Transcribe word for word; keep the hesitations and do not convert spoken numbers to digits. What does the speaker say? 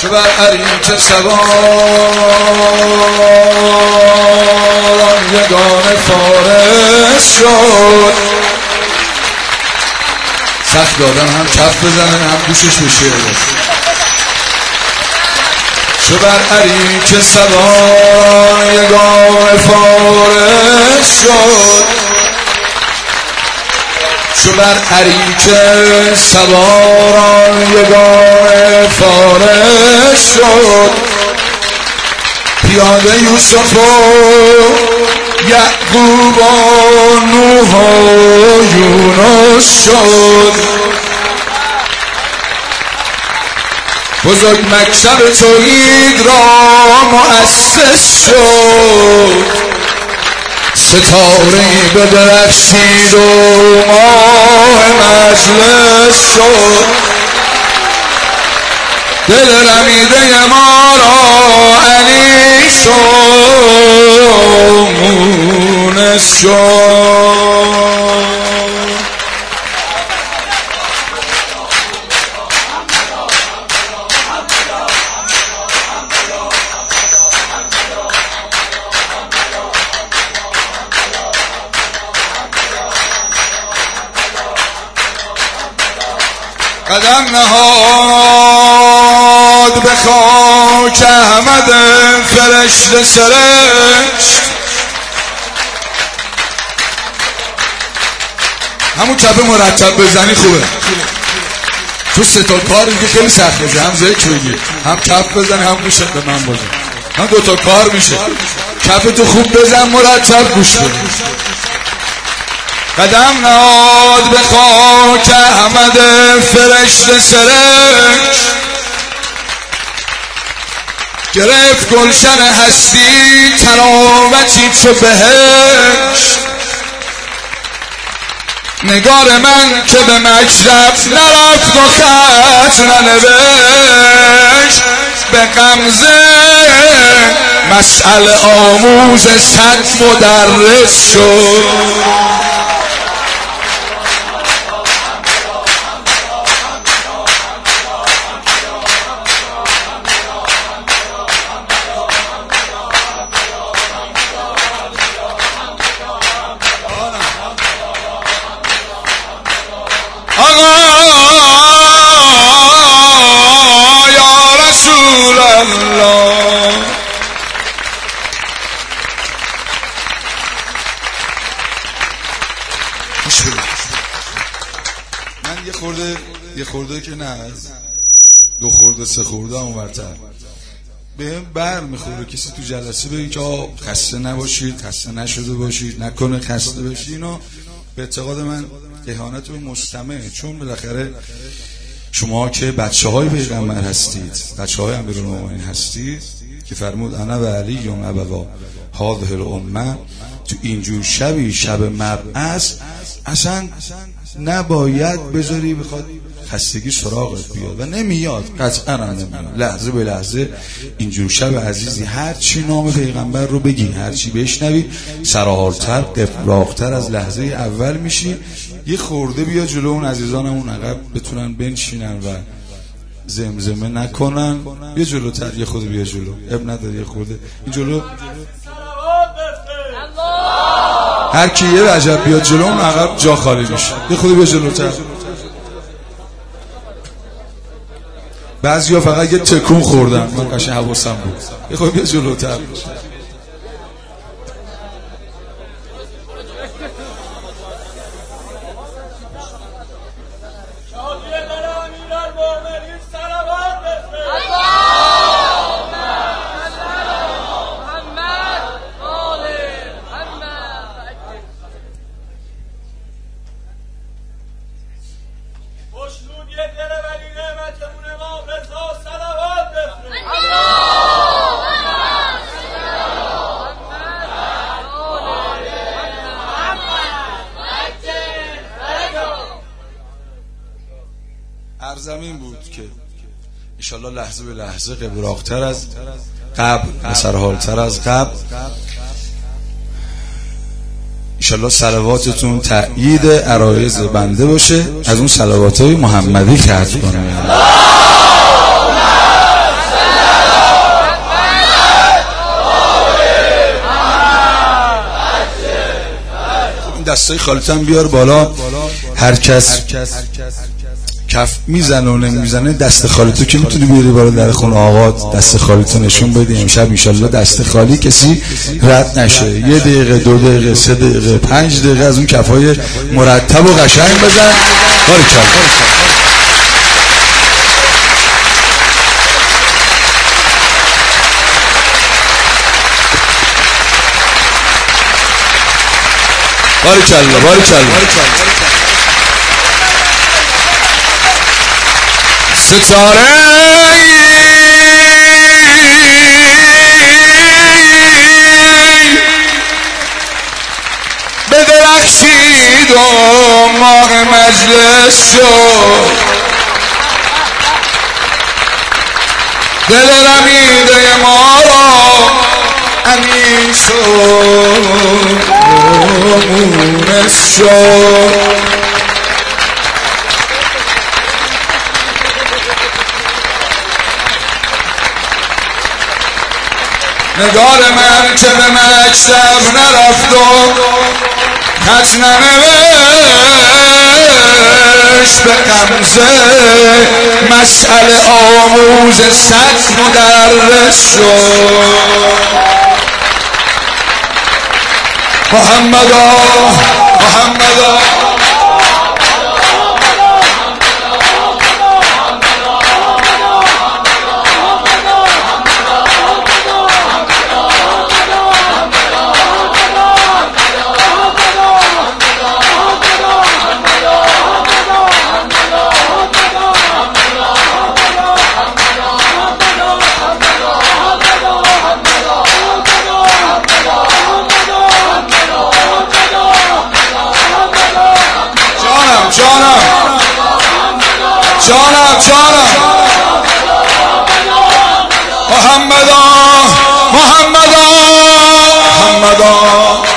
چو بر عریچ سواران یگانه فارس شد. سخت دادم هم کف بزنه هم گوشش بشه. چو بر عریچ سواران یگانه فارس شد. چو بر عریچ سواران یگانه فارس شد. پیاده یوسف و یعقوب و نوح و یونس شد. بزرگ مکتب توحید را مؤسس شد. ستاره‌ای بدرخشید و ماه مجلس شد. دل رمیده ما را علی شد مونس شد. قدم نهاد به خاک احمد فرشته سرشت. همون چپه مرتب بزنی خوبه. تو سه تا کار دیگه خیلی سخت میشه. هم ذکر بگی، هم کف بزنی، هم گوشت به من بزن. هم دو تا کار میشه. کف تو خوب بزن، مرتب گوش بده. قدم نهاد به خاک احمد فرشته سرشت. گرفت گلشن هستی تراوتی چو بهشت. نگار من که به مکتب نرفت و خط ننوشت. به غمزه مسئله آموز صد مدرس شد. من یه خورده یه خورده که نه از دو خورده سه خورده هم ورتر بهم بر میخوره کسی تو جلسه بگه که آه خسته نباشید، خسته نشده باشید، نکنه خسته باشید. اینو به اعتقاد من اهانت به مستمع، چون بالاخره شما که بچه های پیغمبر هستید، بچه های امیرالمومنین هستید که فرمود انا و علی یم ابوا هذه الامه. تو اینجور شبی شب مبعث اصلا نباید بذاری بخواد خستگی سراغت بیاد و نمیاد، قطعا نمیاد. لحظه به لحظه اینجور شب عزیزی هر چی نام پیغمبر رو بگی، هر چی بشنوی سرحالتر قفراقتر از لحظه اول میشی. یه خورده بیا جلو اون عزیزانمون عقب بتونن بنشینن و زمزمه نکنن. بیا جلوتر، یه خورده بیا جلو، اب نداره یه خورده این جلو. هر کی یه عجب بیاد جلو اون عقب جا خالی میشه. یه خورده بیا جلوتر. بعضیا فقط یه تکون خوردن، من قشنگ حواسم بود. یه خورده بیا جلوتر. زمین بود که انشالله لحظه به لحظه قبراقتر از قبل و سرحالتر از قبل انشالله صلواتتون تأیید عرایض بنده باشه. از اون صلوات های محمدی خرج کنم. دستای خالیتم بیار بالا. هر کس کف میزنه و نمیزنه دست خالی تو که میتونی بیاری بالا در خونه آقا، دست خالی تو نشون بدی. امشب انشالله دست خالی کسی رد نشه. یه دقیقه، دو دقیقه، سه دقیقه، پنج دقیقه از اون کفای مرتب و قشنگ بزن. باریکلا. باریکلا باریکلا. ستاره بدرخشید و ماه مجلس شد، دل رمیده ما را انیس و مونس شد. نگار من که به مکتب نرفت و خط ننوشت، به غمزه مسئله آموز صد مدرس شد. محمدا محمدا جانم جانم محمدا محمدا محمدا